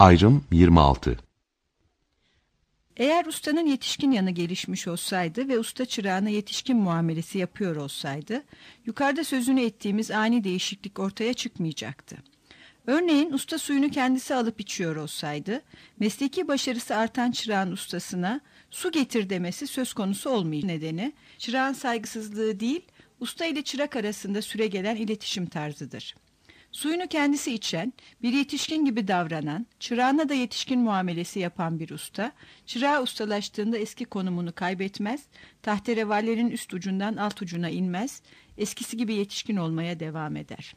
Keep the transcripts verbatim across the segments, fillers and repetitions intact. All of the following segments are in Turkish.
Ayrım yirmi altı. Eğer ustanın yetişkin yanı gelişmiş olsaydı ve usta çırağına yetişkin muamelesi yapıyor olsaydı, yukarıda sözünü ettiğimiz ani değişiklik ortaya çıkmayacaktı. Örneğin usta suyunu kendisi alıp içiyor olsaydı, mesleki başarısı artan çırağın ustasına su getir demesi söz konusu olmayacak. Nedeni, çırağın saygısızlığı değil, usta ile çırak arasında süregelen iletişim tarzıdır. Suyunu kendisi içen, bir yetişkin gibi davranan, çırağına da yetişkin muamelesi yapan bir usta, çırağı ustalaştığında eski konumunu kaybetmez, tahterevallerin üst ucundan alt ucuna inmez, eskisi gibi yetişkin olmaya devam eder.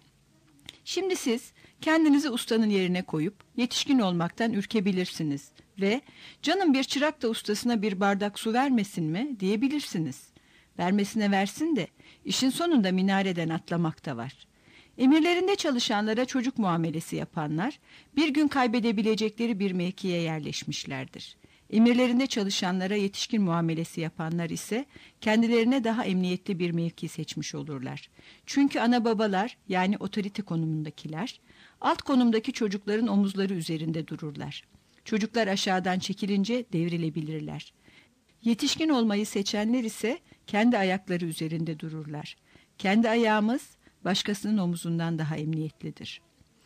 Şimdi siz kendinizi ustanın yerine koyup yetişkin olmaktan ürkebilirsiniz ve canım bir çırak da ustasına bir bardak su vermesin mi diyebilirsiniz. Vermesine versin de işin sonunda minareden atlamak da var. Emirlerinde çalışanlara çocuk muamelesi yapanlar, bir gün kaybedebilecekleri bir mevkiye yerleşmişlerdir. Emirlerinde çalışanlara yetişkin muamelesi yapanlar ise kendilerine daha emniyetli bir mevki seçmiş olurlar. Çünkü ana babalar, yani otorite konumundakiler, alt konumdaki çocukların omuzları üzerinde dururlar. Çocuklar aşağıdan çekilince devrilebilirler. Yetişkin olmayı seçenler ise kendi ayakları üzerinde dururlar. Kendi ayağımız, başkasının omuzundan daha emniyetlidir.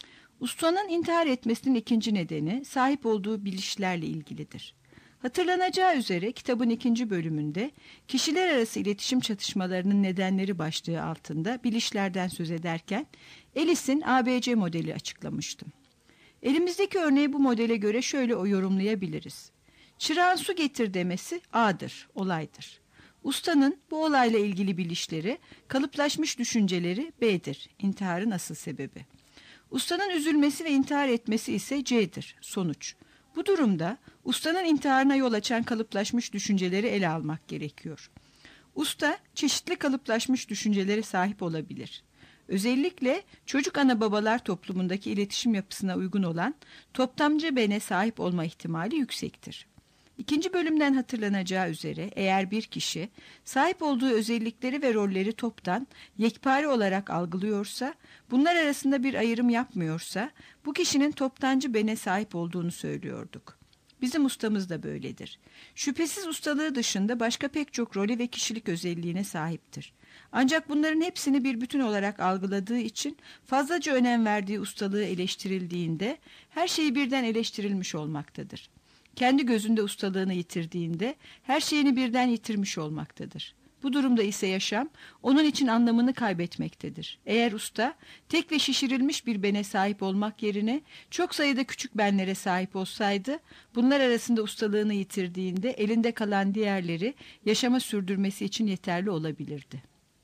Ustanın intihar etmesinin ikinci nedeni sahip olduğu bilişlerle ilgilidir. Hatırlanacağı üzere kitabın ikinci bölümünde kişiler arası iletişim çatışmalarının nedenleri başlığı altında bilişlerden söz ederken Ellis'in A B C modeli açıklamıştım. Elimizdeki örneği bu modele göre şöyle yorumlayabiliriz. Çırağın su getir demesi A'dır, olaydır. Ustanın bu olayla ilgili bilişleri, kalıplaşmış düşünceleri B'dir, intiharın asıl sebebi. Ustanın üzülmesi ve intihar etmesi ise C'dir, sonuç. Bu durumda ustanın intiharına yol açan kalıplaşmış düşünceleri ele almak gerekiyor. Usta çeşitli kalıplaşmış düşüncelere sahip olabilir. Özellikle çocuk ana babalar toplumundaki iletişim yapısına uygun olan toptamcı bene sahip olma ihtimali yüksektir. İkinci bölümden hatırlanacağı üzere eğer bir kişi sahip olduğu özellikleri ve rolleri toptan, yekpare olarak algılıyorsa, bunlar arasında bir ayrım yapmıyorsa, bu kişinin toptancı bene sahip olduğunu söylüyorduk. Bizim ustamız da böyledir. Şüphesiz ustalığı dışında başka pek çok rolü ve kişilik özelliğine sahiptir. Ancak bunların hepsini bir bütün olarak algıladığı için fazlaca önem verdiği ustalığı eleştirildiğinde her şeyi birden eleştirilmiş olmaktadır. Kendi gözünde ustalığını yitirdiğinde her şeyini birden yitirmiş olmaktadır. Bu durumda ise yaşam onun için anlamını kaybetmektedir. Eğer usta tek ve şişirilmiş bir bene sahip olmak yerine çok sayıda küçük benlere sahip olsaydı, bunlar arasında ustalığını yitirdiğinde elinde kalan diğerleri yaşama sürdürmesi için yeterli olabilirdi.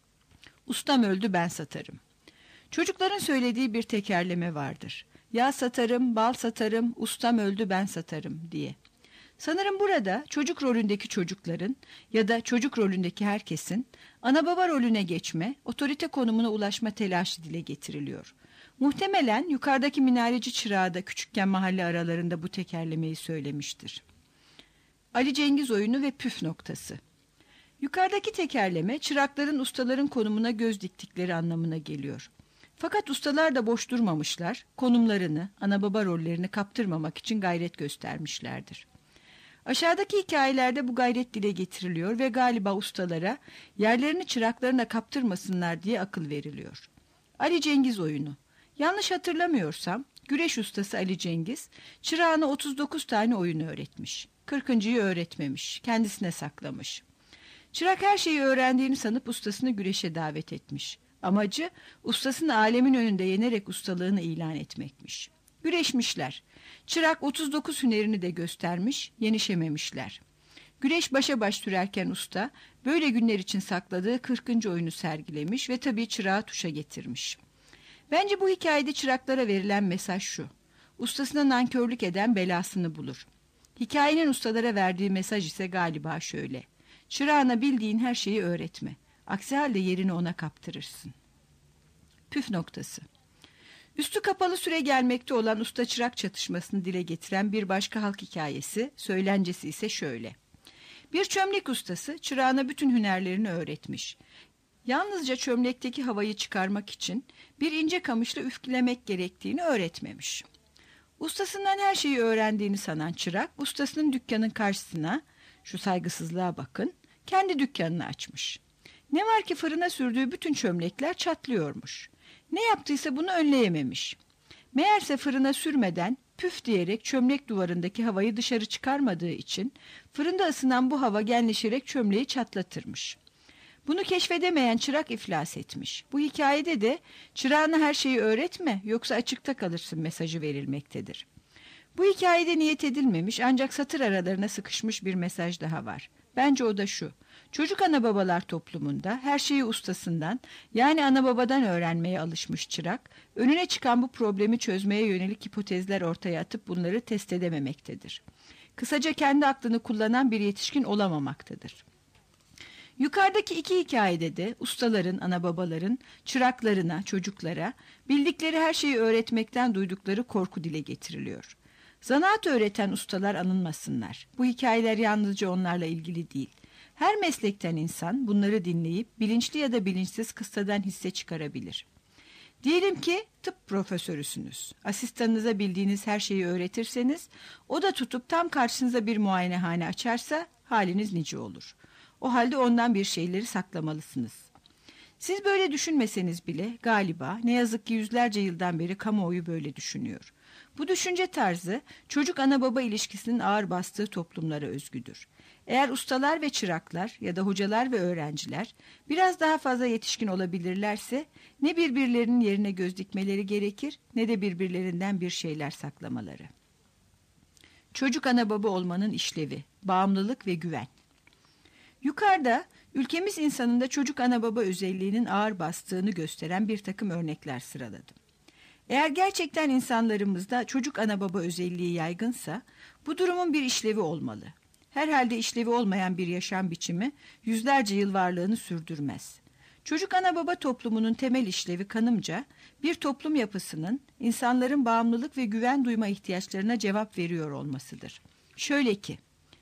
Ustam öldü, ben satarım. Çocukların söylediği bir tekerleme vardır. Yağ satarım, bal satarım, ustam öldü ben satarım diye. Sanırım burada çocuk rolündeki çocukların ya da çocuk rolündeki herkesin ana baba rolüne geçme, otorite konumuna ulaşma telaşı dile getiriliyor. Muhtemelen yukarıdaki minareci çırağı da küçükken mahalle aralarında bu tekerlemeyi söylemiştir. Ali Cengiz oyunu ve püf noktası. Yukarıdaki tekerleme çırakların ustaların konumuna göz diktikleri anlamına geliyor. Fakat ustalar da boş durmamışlar, konumlarını, ana baba rollerini kaptırmamak için gayret göstermişlerdir. Aşağıdaki hikayelerde bu gayret dile getiriliyor ve galiba ustalara yerlerini çıraklarına kaptırmasınlar diye akıl veriliyor. Ali Cengiz oyunu. Yanlış hatırlamıyorsam güreş ustası Ali Cengiz çırağına otuz dokuz tane oyun öğretmiş. kırkıncıyı öğretmemiş, kendisine saklamış. Çırak her şeyi öğrendiğini sanıp ustasını güreşe davet etmiş. Amacı ustasını alemin önünde yenerek ustalığını ilan etmekmiş. Güreşmişler. Çırak otuz dokuz hünerini de göstermiş, yenişememişler. Güreş başa baş sürerken usta böyle günler için sakladığı kırkıncı oyunu sergilemiş ve tabii çırağı tuşa getirmiş. Bence bu hikayede çıraklara verilen mesaj şu: ustasına nankörlük eden belasını bulur. Hikayenin ustalara verdiği mesaj ise galiba şöyle: çırağına bildiğin her şeyi öğretme. Aksi halde yerini ona kaptırırsın. Püf noktası. Üstü kapalı süre gelmekte olan usta çırak çatışmasını dile getiren bir başka halk hikayesi, söylencesi ise şöyle. Bir çömlek ustası çırağına bütün hünerlerini öğretmiş. Yalnızca çömlekteki havayı çıkarmak için bir ince kamışla üflemek gerektiğini öğretmemiş. Ustasından her şeyi öğrendiğini sanan çırak, ustasının dükkanın karşısına, şu saygısızlığa bakın, kendi dükkanını açmış. Ne var ki fırına sürdüğü bütün çömlekler çatlıyormuş. Ne yaptıysa bunu önleyememiş. Meğerse fırına sürmeden püf diyerek çömlek duvarındaki havayı dışarı çıkarmadığı için fırında ısınan bu hava genleşerek çömleği çatlatırmış. Bunu keşfedemeyen çırak iflas etmiş. Bu hikayede de çırağına her şeyi öğretme yoksa açıkta kalırsın mesajı verilmektedir. Bu hikayede niyet edilmemiş ancak satır aralarına sıkışmış bir mesaj daha var. Bence o da şu: çocuk ana babalar toplumunda her şeyi ustasından, yani ana babadan öğrenmeye alışmış çırak, önüne çıkan bu problemi çözmeye yönelik hipotezler ortaya atıp bunları test edememektedir. Kısaca kendi aklını kullanan bir yetişkin olamamaktadır. Yukarıdaki iki hikayede de ustaların, ana babaların çıraklarına, çocuklara bildikleri her şeyi öğretmekten duydukları korku dile getiriliyor. Zanaat öğreten ustalar anılmasınlar. Bu hikayeler yalnızca onlarla ilgili değil. Her meslekten insan bunları dinleyip bilinçli ya da bilinçsiz kıssadan hisse çıkarabilir. Diyelim ki tıp profesörüsünüz. Asistanınıza bildiğiniz her şeyi öğretirseniz, o da tutup tam karşınıza bir muayenehane açarsa haliniz nice olur. O halde ondan bir şeyleri saklamalısınız. Siz böyle düşünmeseniz bile galiba ne yazık ki yüzlerce yıldan beri kamuoyu böyle düşünüyor. Bu düşünce tarzı çocuk ana baba ilişkisinin ağır bastığı toplumlara özgüdür. Eğer ustalar ve çıraklar ya da hocalar ve öğrenciler biraz daha fazla yetişkin olabilirlerse ne birbirlerinin yerine göz dikmeleri gerekir ne de birbirlerinden bir şeyler saklamaları. Çocuk ana baba olmanın işlevi, bağımlılık ve güven. Yukarıda ülkemiz insanında çocuk ana baba özelliğinin ağır bastığını gösteren bir takım örnekler sıraladım. Eğer gerçekten insanlarımızda çocuk ana baba özelliği yaygınsa bu durumun bir işlevi olmalı. Herhalde işlevi olmayan bir yaşam biçimi yüzlerce yıl varlığını sürdürmez. Çocuk ana baba toplumunun temel işlevi kanımca bir toplum yapısının insanların bağımlılık ve güven duyma ihtiyaçlarına cevap veriyor olmasıdır. Şöyle ki,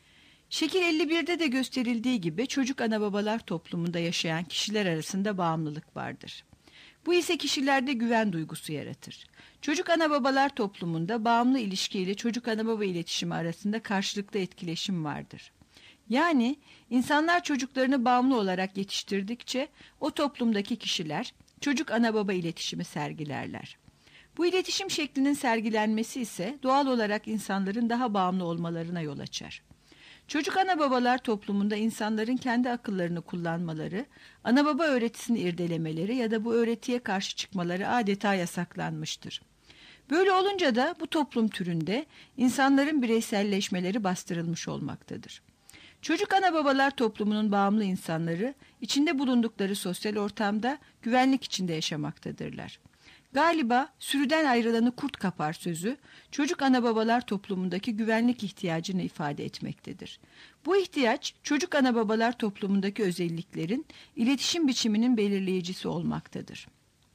şekil elli birde de gösterildiği gibi çocuk ana babalar toplumunda yaşayan kişiler arasında bağımlılık vardır. Bu ise kişilerde güven duygusu yaratır. Çocuk ana babalar toplumunda bağımlı ilişki ile çocuk ana baba iletişimi arasında karşılıklı etkileşim vardır. Yani insanlar çocuklarını bağımlı olarak yetiştirdikçe o toplumdaki kişiler çocuk ana baba iletişimi sergilerler. Bu iletişim şeklinin sergilenmesi ise doğal olarak insanların daha bağımlı olmalarına yol açar. Çocuk ana babalar toplumunda insanların kendi akıllarını kullanmaları, ana baba öğretisini irdelemeleri ya da bu öğretiye karşı çıkmaları adeta yasaklanmıştır. Böyle olunca da bu toplum türünde insanların bireyselleşmeleri bastırılmış olmaktadır. Çocuk ana babalar toplumunun bağımlı insanları içinde bulundukları sosyal ortamda güvenlik içinde yaşamaktadırlar. Galiba sürüden ayrılanı kurt kapar sözü çocuk ana babalar toplumundaki güvenlik ihtiyacını ifade etmektedir. Bu ihtiyaç çocuk ana babalar toplumundaki özelliklerin iletişim biçiminin belirleyicisi olmaktadır.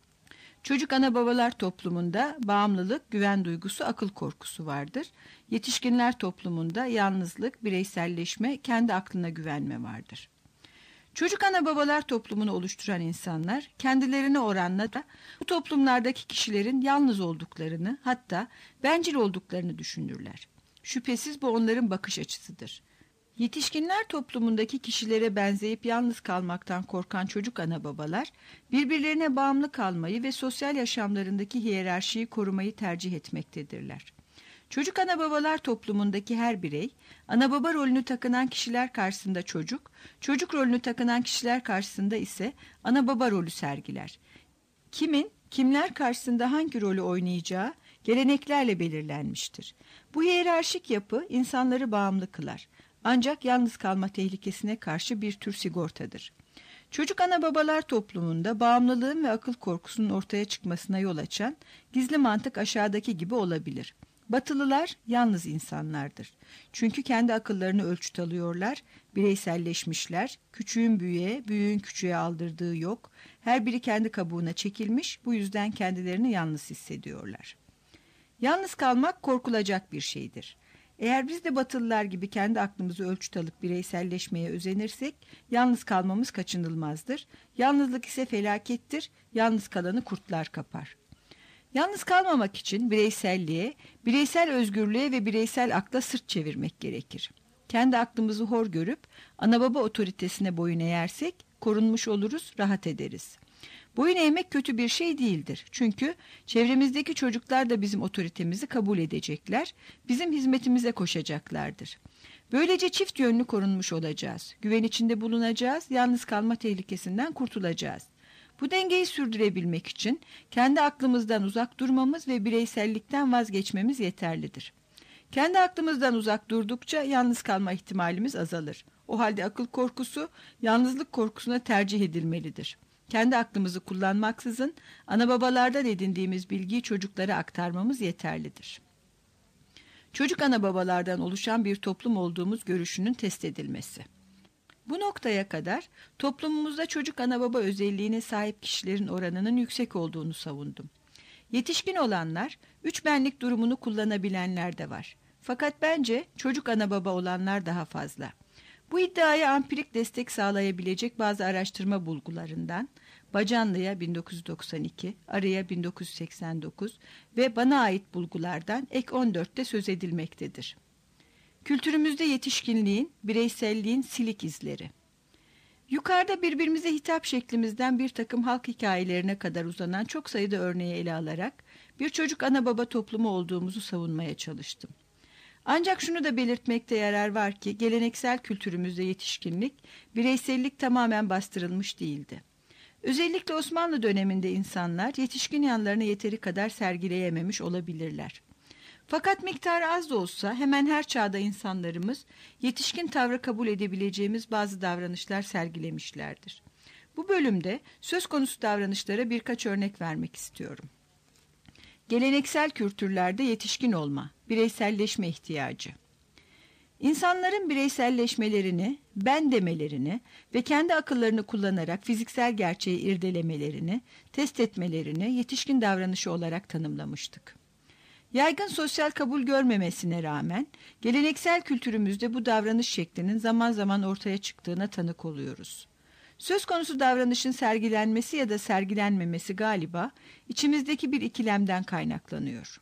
Çocuk ana babalar toplumunda bağımlılık, güven duygusu, akıl korkusu vardır. Yetişkinler toplumunda yalnızlık, bireyselleşme, kendi aklına güvenme vardır. Çocuk ana babalar toplumunu oluşturan insanlar kendilerine oranla da bu toplumlardaki kişilerin yalnız olduklarını, hatta bencil olduklarını düşünürler. Şüphesiz bu onların bakış açısıdır. Yetişkinler toplumundaki kişilere benzeyip yalnız kalmaktan korkan çocuk ana babalar birbirlerine bağımlı kalmayı ve sosyal yaşamlarındaki hiyerarşiyi korumayı tercih etmektedirler. Çocuk ana babalar toplumundaki her birey, ana baba rolünü takınan kişiler karşısında çocuk, çocuk rolünü takınan kişiler karşısında ise ana baba rolü sergiler. Kimin, kimler karşısında hangi rolü oynayacağı geleneklerle belirlenmiştir. Bu hiyerarşik yapı insanları bağımlı kılar. Ancak yalnız kalma tehlikesine karşı bir tür sigortadır. Çocuk ana babalar toplumunda bağımlılığın ve akıl korkusunun ortaya çıkmasına yol açan gizli mantık aşağıdaki gibi olabilir. Batılılar yalnız insanlardır. Çünkü kendi akıllarını ölçüt alıyorlar, bireyselleşmişler, küçüğün büyüğe, büyüğün küçüğe aldırdığı yok, her biri kendi kabuğuna çekilmiş, bu yüzden kendilerini yalnız hissediyorlar. Yalnız kalmak korkulacak bir şeydir. Eğer biz de Batılılar gibi kendi aklımızı ölçüt alıp bireyselleşmeye özenirsek, yalnız kalmamız kaçınılmazdır. Yalnızlık ise felakettir, yalnız kalanı kurtlar kapar. Yalnız kalmamak için bireyselliğe, bireysel özgürlüğe ve bireysel akla sırt çevirmek gerekir. Kendi aklımızı hor görüp ana baba otoritesine boyun eğersek korunmuş oluruz, rahat ederiz. Boyun eğmek kötü bir şey değildir. Çünkü çevremizdeki çocuklar da bizim otoritemizi kabul edecekler, bizim hizmetimize koşacaklardır. Böylece çift yönlü korunmuş olacağız. Güven içinde bulunacağız, yalnız kalma tehlikesinden kurtulacağız. Bu dengeyi sürdürebilmek için kendi aklımızdan uzak durmamız ve bireysellikten vazgeçmemiz yeterlidir. Kendi aklımızdan uzak durdukça yalnız kalma ihtimalimiz azalır. O halde akıl korkusu, yalnızlık korkusuna tercih edilmelidir. Kendi aklımızı kullanmaksızın ana babalardan edindiğimiz bilgiyi çocuklara aktarmamız yeterlidir. Çocuk ana babalardan oluşan bir toplum olduğumuz görüşünün test edilmesi. Bu noktaya kadar toplumumuzda çocuk ana baba özelliğine sahip kişilerin oranının yüksek olduğunu savundum. Yetişkin olanlar, üç benlik durumunu kullanabilenler de var. Fakat bence çocuk ana baba olanlar daha fazla. Bu iddiaya ampirik destek sağlayabilecek bazı araştırma bulgularından Bacanlı'ya bin dokuz yüz doksan iki, Arı'ya bin dokuz yüz seksen dokuz ve bana ait bulgulardan ek on dörtte söz edilmektedir. Kültürümüzde yetişkinliğin, bireyselliğin silik izleri. Yukarıda birbirimize hitap şeklimizden bir takım halk hikayelerine kadar uzanan çok sayıda örneği ele alarak bir çocuk ana baba toplumu olduğumuzu savunmaya çalıştım. Ancak şunu da belirtmekte yarar var ki geleneksel kültürümüzde yetişkinlik, bireysellik tamamen bastırılmış değildi. Özellikle Osmanlı döneminde insanlar yetişkin yanlarını yeteri kadar sergileyememiş olabilirler. Fakat miktarı az da olsa hemen her çağda insanlarımız yetişkin tavrı kabul edebileceğimiz bazı davranışlar sergilemişlerdir. Bu bölümde söz konusu davranışlara birkaç örnek vermek istiyorum. Geleneksel kültürlerde yetişkin olma, bireyselleşme ihtiyacı. İnsanların bireyselleşmelerini, ben demelerini ve kendi akıllarını kullanarak fiziksel gerçeği irdelemelerini, test etmelerini yetişkin davranışı olarak tanımlamıştık. Yaygın sosyal kabul görmemesine rağmen geleneksel kültürümüzde bu davranış şeklinin zaman zaman ortaya çıktığına tanık oluyoruz. Söz konusu davranışın sergilenmesi ya da sergilenmemesi galiba içimizdeki bir ikilemden kaynaklanıyor.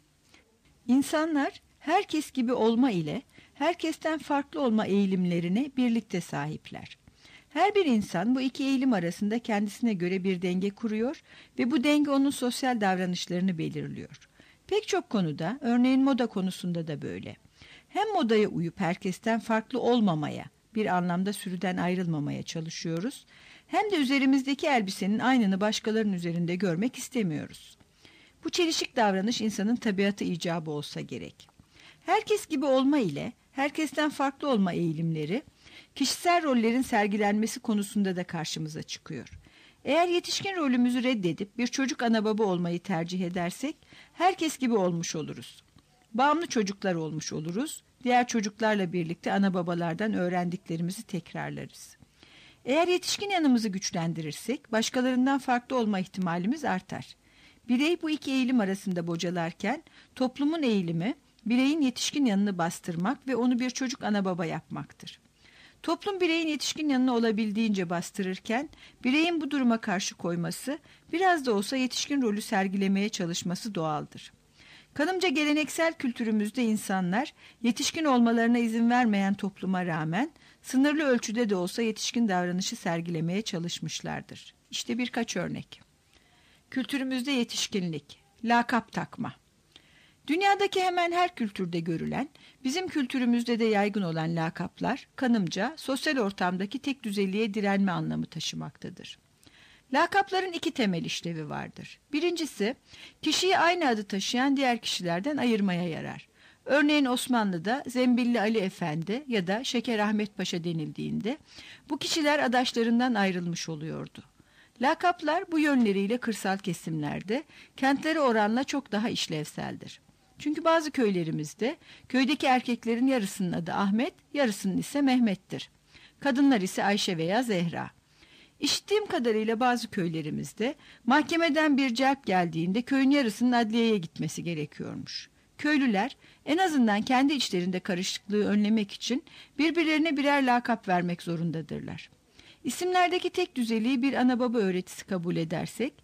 İnsanlar herkes gibi olma ile herkesten farklı olma eğilimlerine birlikte sahipler. Her bir insan bu iki eğilim arasında kendisine göre bir denge kuruyor ve bu denge onun sosyal davranışlarını belirliyor. Pek çok konuda, örneğin moda konusunda da böyle. Hem modaya uyup herkesten farklı olmamaya, bir anlamda sürüden ayrılmamaya çalışıyoruz, hem de üzerimizdeki elbisenin aynını başkalarının üzerinde görmek istemiyoruz. Bu çelişik davranış insanın tabiatı icabı olsa gerek. Herkes gibi olma ile herkesten farklı olma eğilimleri, kişisel rollerin sergilenmesi konusunda da karşımıza çıkıyor. Eğer yetişkin rolümüzü reddedip bir çocuk ana baba olmayı tercih edersek, herkes gibi olmuş oluruz. Bağımlı çocuklar olmuş oluruz, diğer çocuklarla birlikte ana babalardan öğrendiklerimizi tekrarlarız. Eğer yetişkin yanımızı güçlendirirsek, başkalarından farklı olma ihtimalimiz artar. Birey bu iki eğilim arasında bocalarken, toplumun eğilimi, bireyin yetişkin yanını bastırmak ve onu bir çocuk ana baba yapmaktır. Toplum bireyin yetişkin yanını olabildiğince bastırırken, bireyin bu duruma karşı koyması, biraz da olsa yetişkin rolü sergilemeye çalışması doğaldır. Kanımca geleneksel kültürümüzde insanlar, yetişkin olmalarına izin vermeyen topluma rağmen, sınırlı ölçüde de olsa yetişkin davranışı sergilemeye çalışmışlardır. İşte birkaç örnek. Kültürümüzde yetişkinlik, lakap takma. Dünyadaki hemen her kültürde görülen, bizim kültürümüzde de yaygın olan lakaplar, kanımca sosyal ortamdaki tek düzeliğe direnme anlamı taşımaktadır. Lakapların iki temel işlevi vardır. Birincisi, kişiyi aynı adı taşıyan diğer kişilerden ayırmaya yarar. Örneğin Osmanlı'da Zembilli Ali Efendi ya da Şeker Ahmet Paşa denildiğinde, bu kişiler adaşlarından ayrılmış oluyordu. Lakaplar bu yönleriyle kırsal kesimlerde, kentlere oranla çok daha işlevseldir. Çünkü bazı köylerimizde köydeki erkeklerin yarısının adı Ahmet, yarısının ise Mehmet'tir. Kadınlar ise Ayşe veya Zehra. İşittiğim kadarıyla bazı köylerimizde mahkemeden bir celp geldiğinde köyün yarısının adliyeye gitmesi gerekiyormuş. Köylüler en azından kendi içlerinde karışıklığı önlemek için birbirlerine birer lakap vermek zorundadırlar. İsimlerdeki tek düzeliği bir ana baba öğretisi kabul edersek,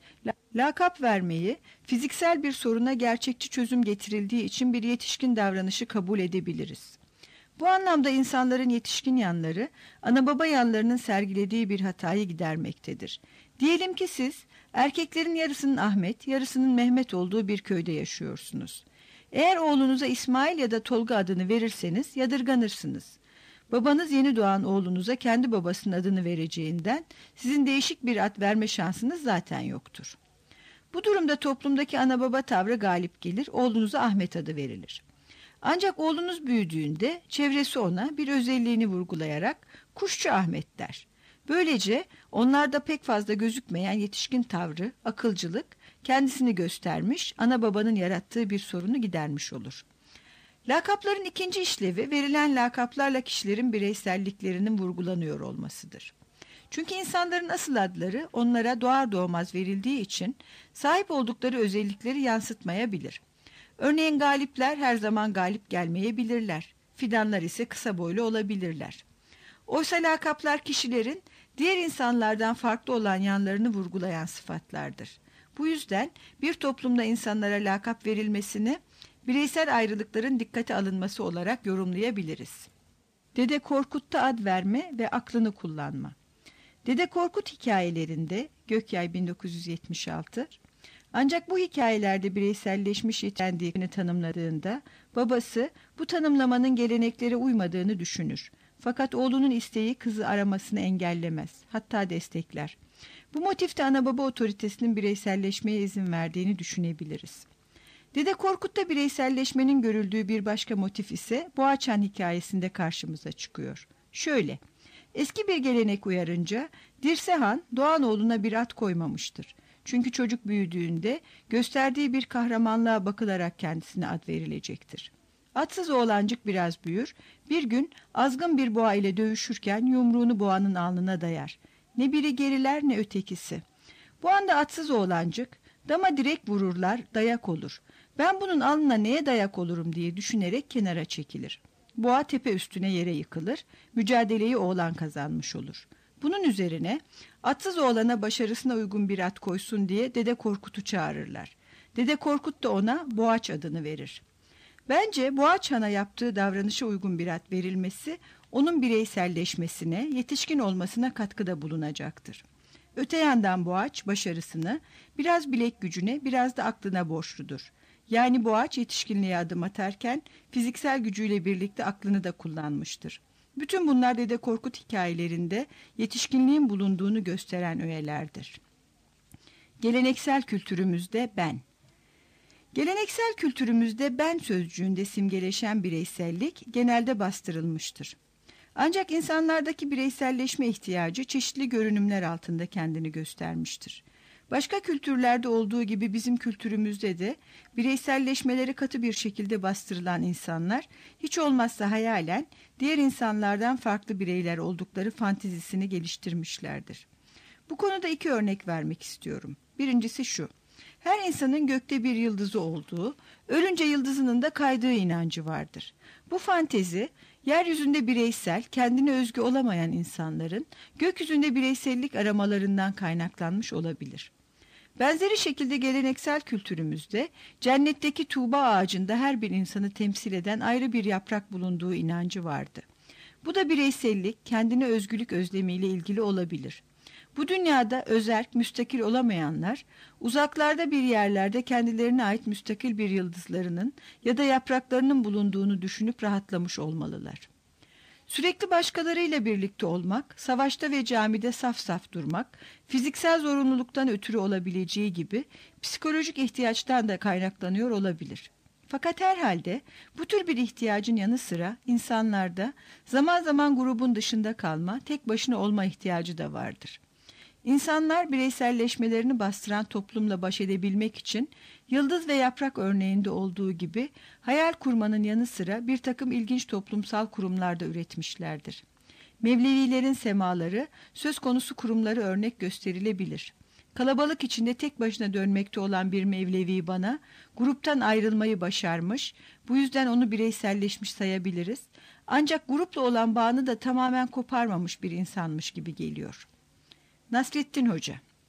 Lakap vermeyi, fiziksel bir soruna gerçekçi çözüm getirildiği için bir yetişkin davranışı kabul edebiliriz. Bu anlamda insanların yetişkin yanları, ana baba yanlarının sergilediği bir hatayı gidermektedir. Diyelim ki siz, erkeklerin yarısının Ahmet, yarısının Mehmet olduğu bir köyde yaşıyorsunuz. Eğer oğlunuza İsmail ya da Tolga adını verirseniz yadırganırsınız. Babanız yeni doğan oğlunuza kendi babasının adını vereceğinden sizin değişik bir ad verme şansınız zaten yoktur. Bu durumda toplumdaki ana baba tavrı galip gelir, oğlunuza Ahmet adı verilir. Ancak oğlunuz büyüdüğünde çevresi ona bir özelliğini vurgulayarak Kuşçu Ahmet der. Böylece onlarda pek fazla gözükmeyen yetişkin tavrı, akılcılık kendisini göstermiş, ana babanın yarattığı bir sorunu gidermiş olur. Lakapların ikinci işlevi verilen lakaplarla kişilerin bireyselliklerinin vurgulanıyor olmasıdır. Çünkü insanların asıl adları onlara doğar doğmaz verildiği için sahip oldukları özellikleri yansıtmayabilir. Örneğin galipler her zaman galip gelmeyebilirler. Fidanlar ise kısa boylu olabilirler. Oysa lakaplar kişilerin diğer insanlardan farklı olan yanlarını vurgulayan sıfatlardır. Bu yüzden bir toplumda insanlara lakap verilmesini bireysel ayrılıkların dikkate alınması olarak yorumlayabiliriz. Dede Korkut'ta ad verme ve aklını kullanma. Dede Korkut hikayelerinde Gökyay bin dokuz yüz yetmiş altı, ancak bu hikayelerde bireyselleşmiş yetendiğini tanımladığında babası bu tanımlamanın geleneklere uymadığını düşünür. Fakat oğlunun isteği kızı aramasını engellemez, hatta destekler. Bu motifte ana baba otoritesinin bireyselleşmeye izin verdiğini düşünebiliriz. Dede Korkut'ta bireyselleşmenin görüldüğü bir başka motif ise Boğaçan hikayesinde karşımıza çıkıyor. Şöyle, eski bir gelenek uyarınca Dirse Han doğan oğluna bir at koymamıştır. Çünkü çocuk büyüdüğünde gösterdiği bir kahramanlığa bakılarak kendisine ad verilecektir. Atsız oğlancık biraz büyür, bir gün azgın bir boğa ile dövüşürken yumruğunu boğanın alnına dayar. Ne biri geriler ne ötekisi. Bu anda atsız oğlancık, dama direkt vururlar, dayak olur. Ben bunun alnına neye dayak olurum diye düşünerek kenara çekilir. Boğa tepe üstüne yere yıkılır, mücadeleyi oğlan kazanmış olur. Bunun üzerine atsız oğlana başarısına uygun bir at koysun diye Dede Korkut'u çağırırlar. Dede Korkut da ona Boğaç adını verir. Bence Boğaç Han'a yaptığı davranışa uygun bir ad verilmesi onun bireyselleşmesine, yetişkin olmasına katkıda bulunacaktır. Öte yandan Boğaç başarısını biraz bilek gücüne, biraz da aklına borçludur. Yani Boğaç yetişkinliğe adım atarken fiziksel gücüyle birlikte aklını da kullanmıştır. Bütün bunlar Dede Korkut hikayelerinde yetişkinliğin bulunduğunu gösteren öğelerdir. Geleneksel kültürümüzde ben. Geleneksel kültürümüzde ben sözcüğünde simgeleşen bireysellik genelde bastırılmıştır. Ancak insanlardaki bireyselleşme ihtiyacı çeşitli görünümler altında kendini göstermiştir. Başka kültürlerde olduğu gibi bizim kültürümüzde de bireyselleşmeleri katı bir şekilde bastırılan insanlar hiç olmazsa hayalen diğer insanlardan farklı bireyler oldukları fantezisini geliştirmişlerdir. Bu konuda iki örnek vermek istiyorum. Birincisi şu: her insanın gökte bir yıldızı olduğu, ölünce yıldızının da kaydığı inancı vardır. Bu fantezi, yeryüzünde bireysel, kendine özgü olamayan insanların gökyüzünde bireysellik aramalarından kaynaklanmış olabilir. Benzeri şekilde geleneksel kültürümüzde cennetteki tuğba ağacında her bir insanı temsil eden ayrı bir yaprak bulunduğu inancı vardı. Bu da bireysellik, kendine özgülük özlemiyle ilgili olabilir. Bu dünyada özerk, müstakil olamayanlar, uzaklarda bir yerlerde kendilerine ait müstakil bir yıldızlarının ya da yapraklarının bulunduğunu düşünüp rahatlamış olmalılar. Sürekli başkalarıyla birlikte olmak, savaşta ve camide saf saf durmak, fiziksel zorunluluktan ötürü olabileceği gibi psikolojik ihtiyaçtan da kaynaklanıyor olabilir. Fakat herhalde bu tür bir ihtiyacın yanı sıra insanlarda zaman zaman grubun dışında kalma, tek başına olma ihtiyacı da vardır. İnsanlar bireyselleşmelerini bastıran toplumla baş edebilmek için yıldız ve yaprak örneğinde olduğu gibi hayal kurmanın yanı sıra bir takım ilginç toplumsal kurumlar da üretmişlerdir. Mevlevilerin semaları söz konusu kurumları örnek gösterilebilir. Kalabalık içinde tek başına dönmekte olan bir Mevlevi bana gruptan ayrılmayı başarmış, bu yüzden onu bireyselleşmiş sayabiliriz. Ancak grupla olan bağını da tamamen koparmamış bir insanmış gibi geliyor. Nasrettin Hoca.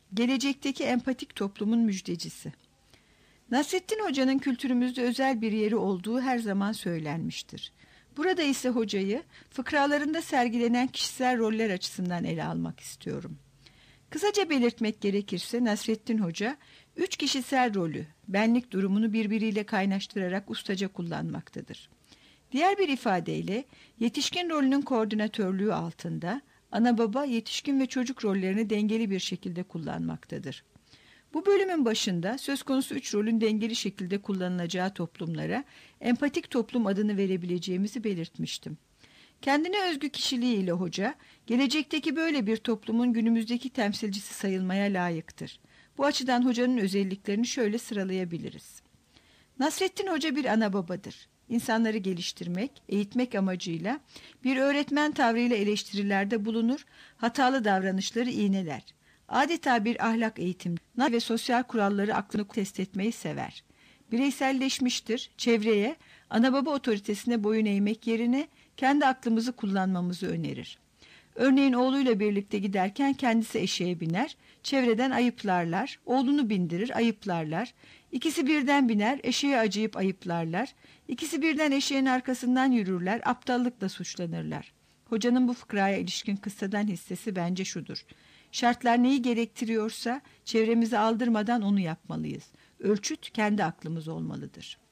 Gelecekteki empatik toplumun müjdecisi. Nasrettin Hoca'nın kültürümüzde özel bir yeri olduğu her zaman söylenmiştir. Burada ise hocayı fıkralarında sergilenen kişisel roller açısından ele almak istiyorum. Kısaca belirtmek gerekirse Nasrettin Hoca, üç kişisel rolü, benlik durumunu birbiriyle kaynaştırarak ustaca kullanmaktadır. Diğer bir ifadeyle yetişkin rolünün koordinatörlüğü altında ana baba, yetişkin ve çocuk rollerini dengeli bir şekilde kullanmaktadır. Bu bölümün başında söz konusu üç rolün dengeli şekilde kullanılacağı toplumlara empatik toplum adını verebileceğimizi belirtmiştim. Kendine özgü kişiliğiyle hoca, gelecekteki böyle bir toplumun günümüzdeki temsilcisi sayılmaya layıktır. Bu açıdan hocanın özelliklerini şöyle sıralayabiliriz. Nasrettin Hoca bir ana babadır. İnsanları geliştirmek, eğitmek amacıyla bir öğretmen tavrıyla eleştirilerde bulunur, hatalı davranışları iğneler. Adeta bir ahlak eğitimi ve sosyal kuralları aklını test etmeyi sever. Bireyselleşmiştir, çevreye, ana baba otoritesine boyun eğmek yerine kendi aklımızı kullanmamızı önerir. Örneğin oğluyla birlikte giderken kendisi eşeğe biner, çevreden ayıplarlar, oğlunu bindirir, ayıplarlar. İkisi birden biner, eşeğe acıyıp ayıplarlar. İkisi birden eşeğin arkasından yürürler, aptallıkla suçlanırlar. Hocanın bu fıkraya ilişkin kıssadan hissesi bence şudur. Şartlar neyi gerektiriyorsa çevremizi aldırmadan onu yapmalıyız. Ölçüt kendi aklımız olmalıdır.